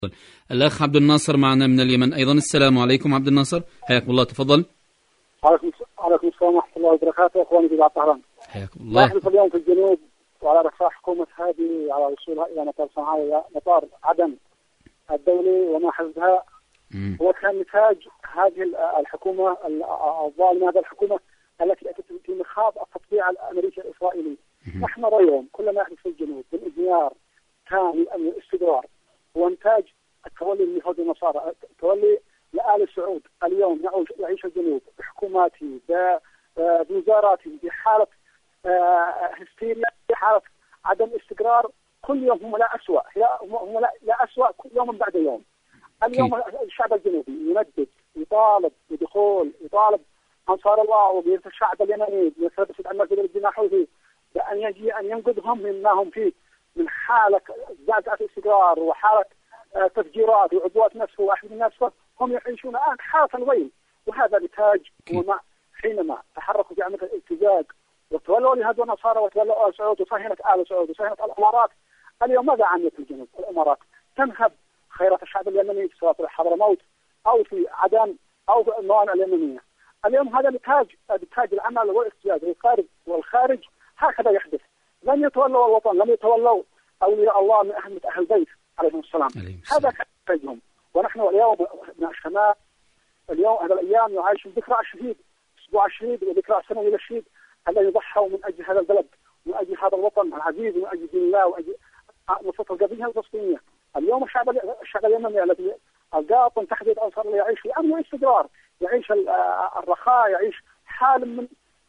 الأخ عبد الناصر معنا من اليمن أيضا. السلام عليكم عبد الناصر، حياكم الله، تفضل. عليكم السلام ورحمة الله وبركاته. أخواني في طهران، حياكم الله. نحن اليوم في الجنوب وعلى رفاه حكومة هذه على وصولها إلى مطار صنعاء، مطار عدن الدولي وما حدها، هو كان نتاج هذه الحكومة الظالمة، هذه الحكومة التي أتت في مخاض التطبيع الأمريكي الإسرائيلي. نحن نرى اليوم كل ما يحدث في الجنوب من انهيار كامل من الاستقرار هو إنتاج التولي اليهود والنصارى، التولي لآل سعود. اليوم يعيش الجنوب بحكوماته بوزاراته بحالة هستيريا، بحالة عدم استقرار. كل يوم هم لا أسوأ، هم لا أسوأ كل يوم بعد يوم. اليوم الشعب الجنوبي يندد، يطالب بدخول، يطالب أنصار الله وبيت الشعب اليمني بمثابة المسجد الجناحوي بأن يجي أن ينقذهم مما هم فيه من حالة زعزعة استقرار وحالة تفجيرات وعدوات نفسه وأحد نفسه. هم يعيشون الآن حالة الويل، وهذا نتاج وما حينما تحركوا في عملية الابتزاز وتولوا لهذ النصارى وتولوا آل سعود وصهينة آل سعود وصهينة الإمارات. اليوم ماذا عملت الجنوب؟ الإمارات تنهب خيرات الشعب اليمني سواء في حضرموت أو في عدن أو في الموانئ اليمنية. اليوم هذا نتاج العمل والابتزاز والخارج هكذا يحدث. لم يتولوا الوطن، لم يتولوا أولياء الله من أهل البيت عليهم السلام. هذا كان. ونحن اليوم من الشمال اليوم هذا الأيام يعيش ذكرى الشهيد، أسبوع الشهيد وذكرى السنوي للشهيد الذي ضحوا من أجل هذا البلد ومن أجل هذا الوطن العزيز ومن أجل دين الله وأجل نصرة القضية الفلسطينية. اليوم الشعب اليمني الذي القاطن تحت يد أنصار الله يعيش في أمن واستقرار، يعيش الرخاء، يعيش حال من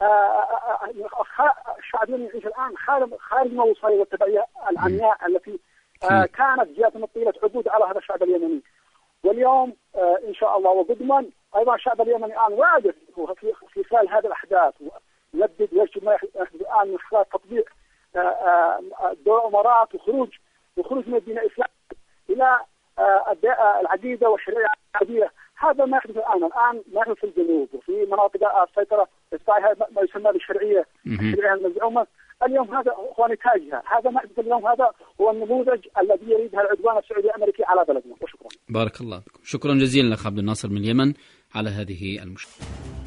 الشعب اليمني يعيش الآن خارج من الوصاية والتبعية العمياء التي كانت جاءت من طيلة عبود على هذا الشعب اليمني. واليوم إن شاء الله وقدما أيضا الشعب اليمني الآن واقف في خلال هذه الأحداث ويجب ما يحدث الآن من خلال تطبيق دور الإمارات وخروج من الدين الإسلامي إلى العقيدة والشريعة العربية. هذا ما يحدث الآن ما يحدث في الجنوب وفي مناطق السيطرة ما يسمى بالشرعية المزعومة. اليوم هذا هو نتاجها، هذا ما يحدث اليوم، هذا هو النموذج الذي يريدها العدوان السعودي الأمريكي على بلدنا. وشكرا. بارك الله بكم. شكرا جزيلا لك عبد الناصر من اليمن على هذه المشكلة.